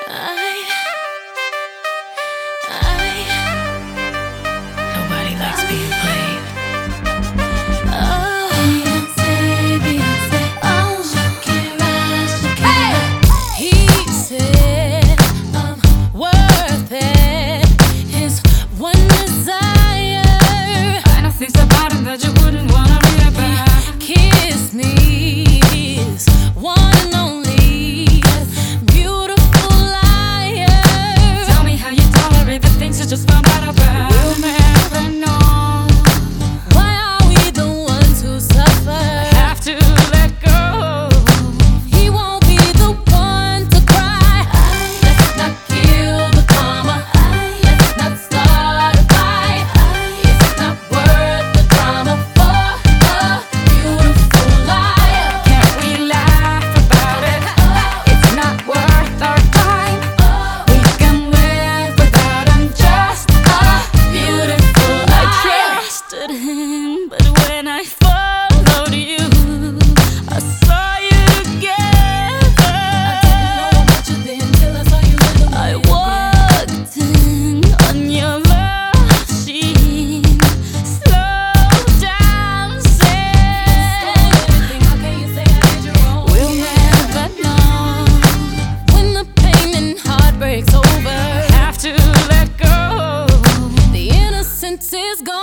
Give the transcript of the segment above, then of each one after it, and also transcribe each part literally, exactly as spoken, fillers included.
I, I, nobody likes being played. Oh, Beyonce, Beyonce, oh, Shakira, Shakira. Hey! He said I'm worth it. His one desire. I know things about him that you wouldn't wanna read about. Kiss me, his one and only. Just found out about. We'll never know. Why are we the ones who suffer? Have to let go. He won't be the one to cry. Let's not kill the karma. Let's not start a fight. It's not worth the drama for a beautiful life. Can't we laugh about it? It's not worth our time. We can live without him. Him, but when I followed you, I saw you together. I didn't know about you then till I saw you in the I walked in on your love scene, slow dancing. Everything, how can you say I did you wrong? We'll never know when the pain and heartbreak's over. Have to let go. The innocence is gone.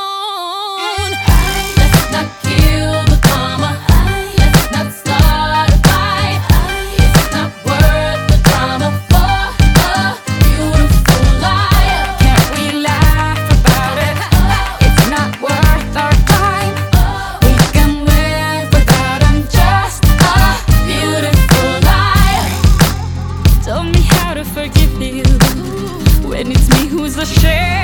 Let's not kill the karma. Let's not start a fight. It's not worth the drama for a beautiful life. Can't we laugh about it? It's not worth our time. We can live without him. Just a beautiful life. Tell me how to forgive you when it's me who's ashamed.